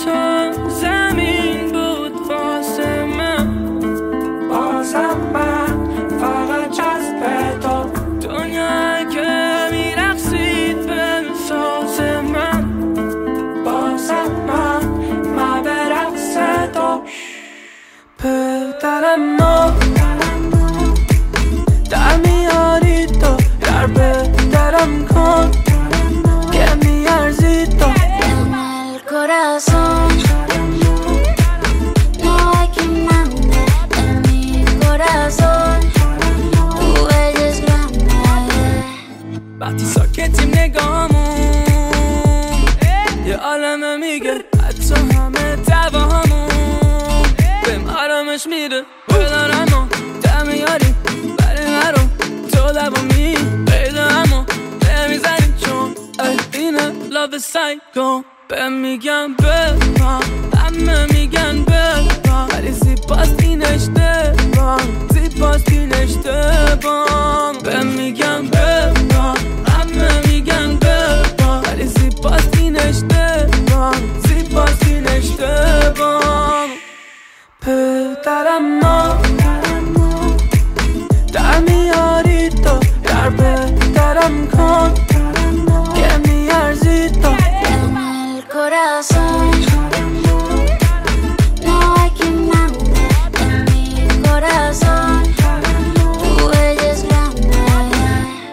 تو زمین بود واسه من، بازم من فقط جذب تو. دنیا که میرقصید به ساز من، بازم من به رقص تو. پدرم ما در میاری تو، در بدرم کن که میارزی تو. Corazón, no hay quien mande en mi corazón. Tu bella es grande. وقتی ساکتیم نگامون یه عالمه میگه، حتی همه دعواهامون بهم آرامش میده. بدارم و در میاری برای من رو تو لبامی پیدا، اما نمیزنی چون اینه love سایکو. بهم میگن ببان، همه میگن ببان، ولی زیباست این اشتباه، زیباست این اشتباه. بهم میگن ببان، همه میگن ببان، ولی زیباست این اشتباه، زیباست این اشتباه. پدرم ما در میاری تو، در بدرم کن که میارزی تو. Corazón, no hay quien mande en mi corazón. Tu bella es grande.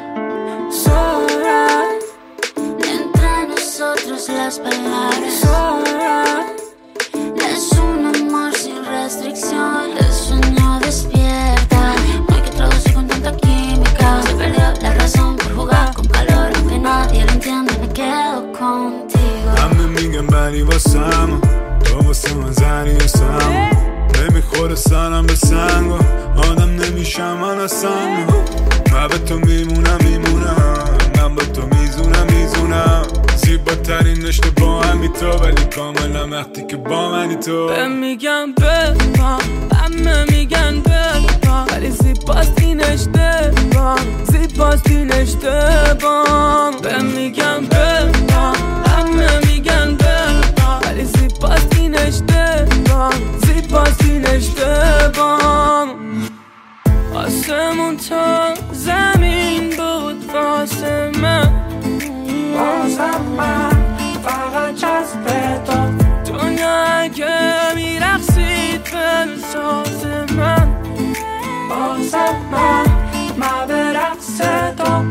Sobran Entre nosotros las palabras. sobran. Es un amor sin restricción. El sueño despierta. No hay que traducir con tanta química. Se perdió la razón por jugar con calor. Aunque nadie lo entiende, me quedo contigo. همه میگن بری واسم، تو واسه من زنی واسم. نمیخوره سرم به سنگ و آدم نمیشم من اصلا. من به تو میمونم من با تو میزونم. زیباترین اشتباه همی تو، ولی کاملا وقتی که با منی تو. بهم میگن ببان، همه میگن ببان، ولی زیباست این اشتباه، زیباست این اشتباه. بهم میگن ببان، همه میگن ببان، ولی زیباست این اشتباه، زیباست این اشتباه. آسمون تا زمین بود واسه من، بازم من فقط جذب تو. دنیا که میرقصید به ساز من، بازم من به رقص تو.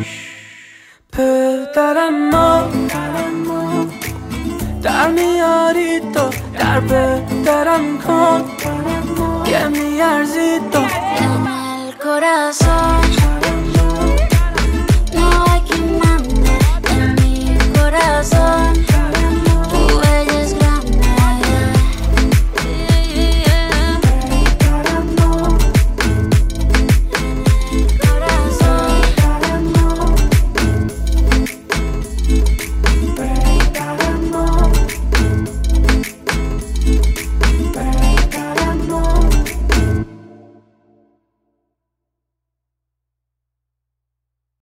پدرم ما در میاری تو، در بدرم کن که میارزی تو. En el corazón.